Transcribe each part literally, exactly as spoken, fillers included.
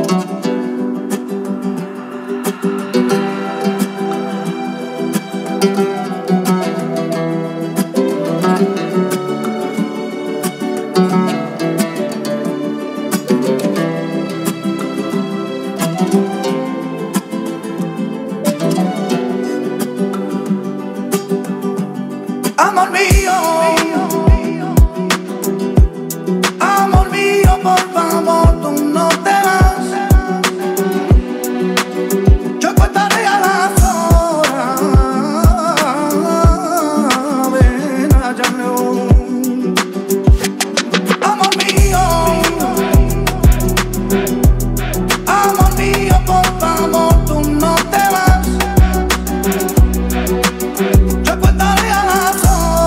Amor mío, amor mío, por favor, tú no te vas. Yo contaré a las horas, ven allá, amor mío, amor mío, por favor, tú no te vas. Yo contaré a las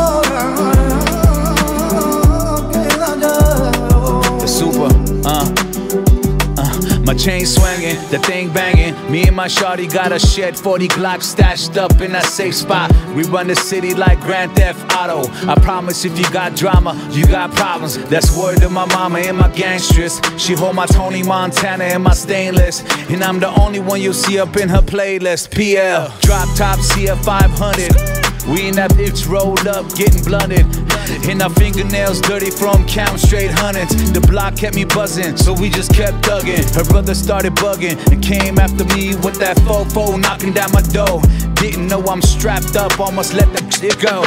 My chain swinging, the thing banging. Me and my shawty got a shed, forty Glocks stashed up in that safe spot. We run the city like Grand Theft Auto. I promise if you got drama, you got problems. That's word to my mama and my gangstress. She hold my Tony Montana and my stainless, and I'm the only one you'll see up in her playlist. P L, drop top C F five hundred. We in that bitch rolled up, getting blunted. And our fingernails dirty from count straight hundreds. The block kept me buzzing, so we just kept thugging. Her brother started bugging and came after me with that fofo knocking down my door. Didn't know I'm strapped up, almost let the shit go.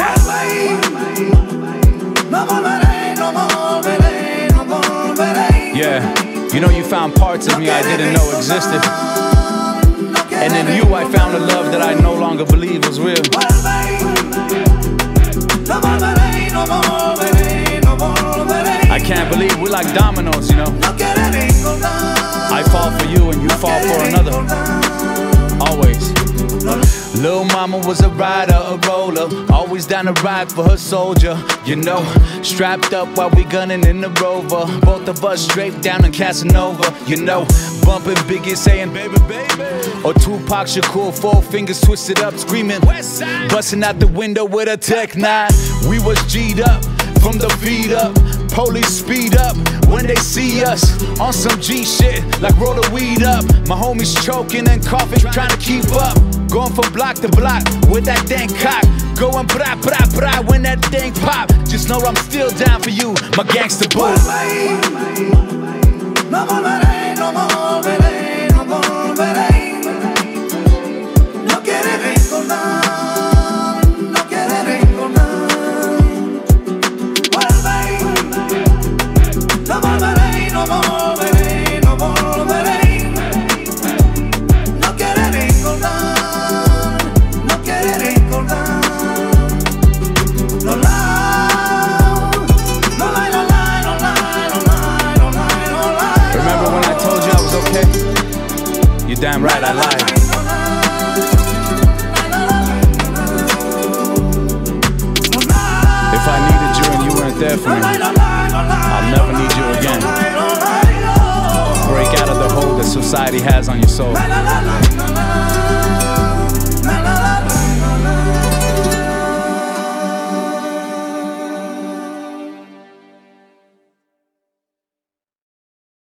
Yeah, you know you found parts of me I didn't know existed. And in you I found a love that I no longer believe was real. I can't believe we're like dominoes, you know. I fall for you and you fall for another. Always. Lil' mama was a rider, a roller, always down to ride for her soldier, you know. Strapped up while we gunning in the Rover, both of us straight down in Casanova, you know. Bumping Biggie saying baby baby, or Tupac Shakur, four fingers twisted up screaming Westside, busting out the window with a Tech nine. We was G'd up from the feet up, police speed up when they see us on some G shit, like roll the weed up. My homies choking and coughing, trying to keep up. Going from block to block with that dang cock, going bra bra bra when that thing pop. Just know I'm still down for you, my gangster boy. No volveré, no volveré, no volveré. No quiere recordar, no quiere recordar. Vuelve, no volveré, no volveré, no volveré. No quiere recordar, no quiere recordar. No lie, no lie, no lie, no lie, no lie, no lie, no lie. Remember when I told you I was okay? You're damn right, I lied. If I needed you and you weren't there for me, I'll never need you again. Break out of the hold that society has on your soul.